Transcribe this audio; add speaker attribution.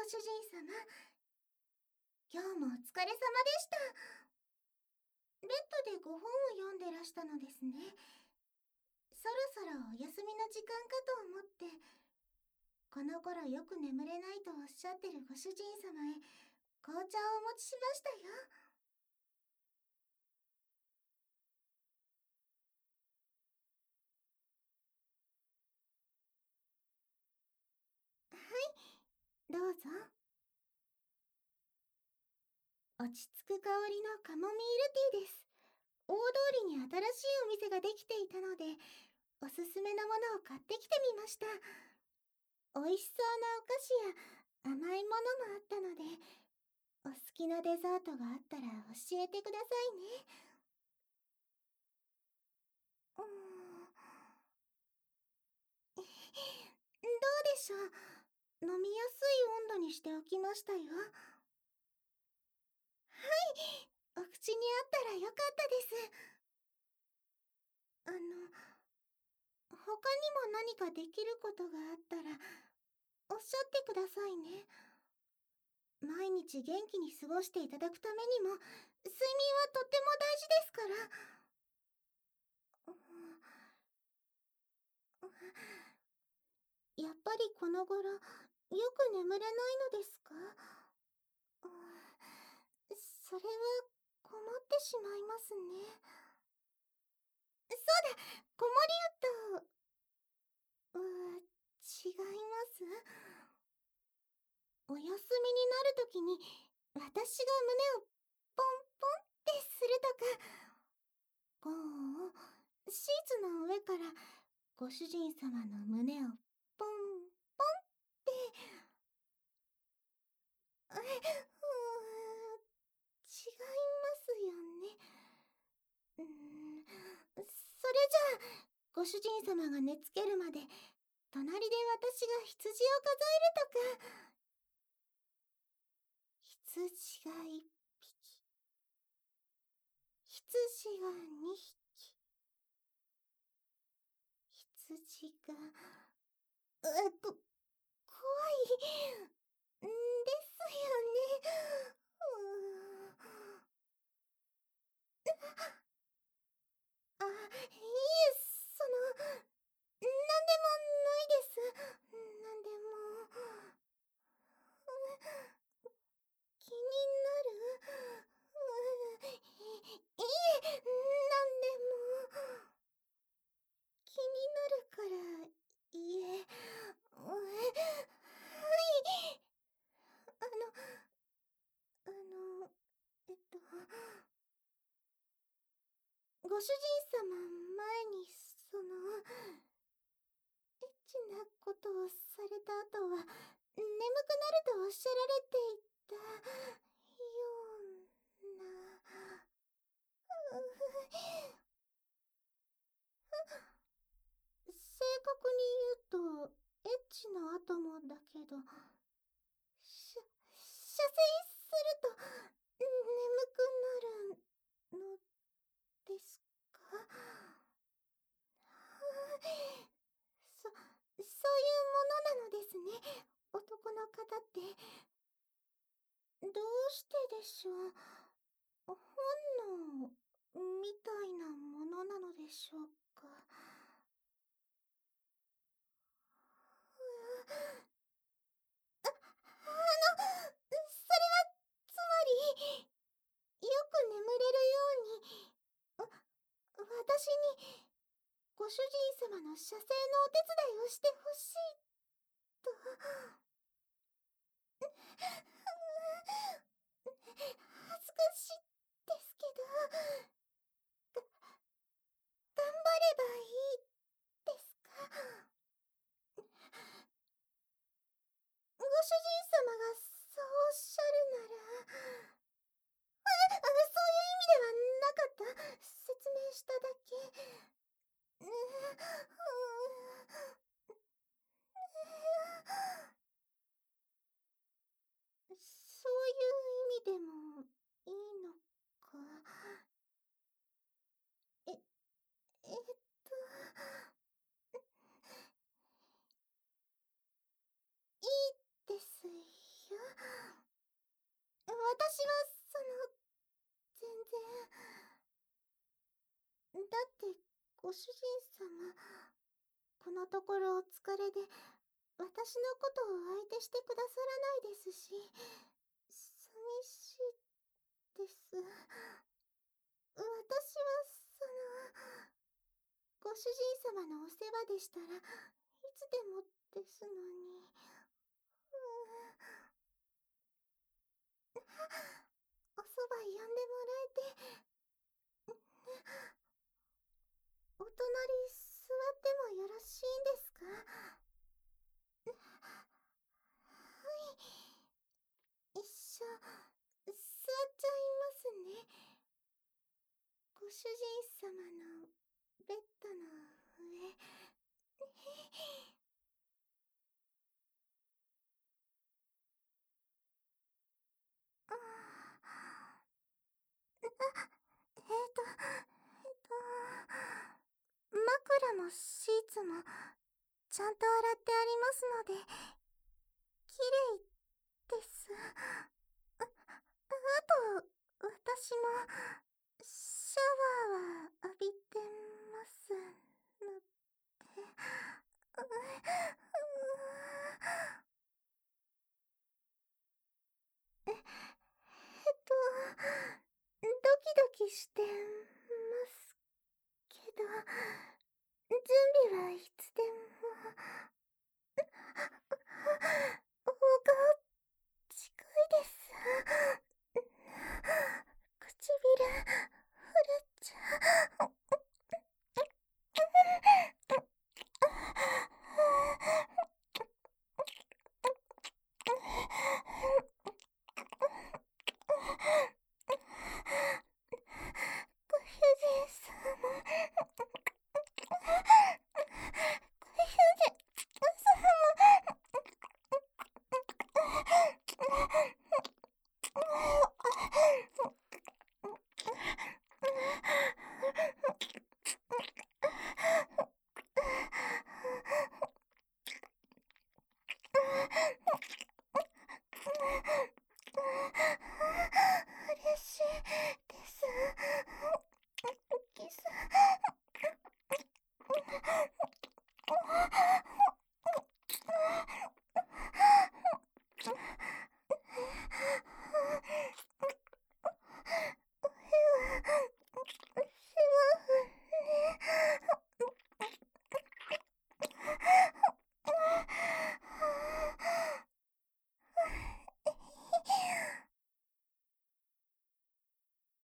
Speaker 1: 主人様、今日もお疲れ様でした。ベッドでご本を読んでらしたのですね。そろそろお休みの時間かと思って、この頃よく眠れないとおっしゃってるご主人様へ紅茶をお持ちしましたよ。はい、どうぞ。落ち着く香りのカモミールティーです。大通りに新しいお店ができていたので、おすすめのものを買ってきてみました。美味しそうなお菓子や甘いものもあったので、お好きなデザートがあったら教えてくださいね。うーん、どうでしょう。飲みやすい温度にしておきましたよ。お口に合ったらよかったです。他にも何かできることがあったら、おっしゃってくださいね。毎日元気に過ごしていただくためにも、睡眠はとっても大事ですから。やっぱりこの頃、よく眠れないのですか？それは困ってしまいますね。そうだ、子守歌、違います。お休みになるときに、私が胸をポンポンってするとか、こう、シーツの上からご主人様の胸をポンポンって、違いますよね。それじゃあ、ご主人様が寝つけるまで、隣で私が羊を数えるとか。羊が1匹、羊が2匹、羊が、怖い。ですよね。いえ、なんでもないです。なんでも。気になる。いえ、なんでも。気になるから、いえ。はい。あの、あの、えっと、ご主人様前に、エッチなことをされた後は、眠くなるとおっしゃられていたような。正確に言うと、エッチの後もだけど、射精すると眠くなるのですか？そういうものなのですね、男の方って。どうしてでしょう。本能みたいなものなのでしょうか。それは、つまり、よく眠れるように、私に、ご主人様の射精のお手伝いをしてほしいと。恥ずかしいですけど、頑張ればいいですか？ご主人様がそうおっしゃるなら。そういう意味ではなかった。説明しただけ。うそういう意味でもいいのか。え、えっと、いいですよ。 私は、全然。だって、ご主人様、このところお疲れで、私のことを相手してくださらないですし、寂しいです。私は、ご主人様のお世話でしたらいつでもですのに。おそば呼んでもらえて。お隣座ってもよろしいんですか？はい。一緒座っちゃいますね。ご主人様のベッドの上。あ枕もシーツもちゃんと洗ってありますので、綺麗です。あと、私もシャワーは浴びてますので。ドキドキしてますけど、準備はいつでも。おが近いです。唇、触れちゃう。ご主人様。ご主人嬉しいです。キス。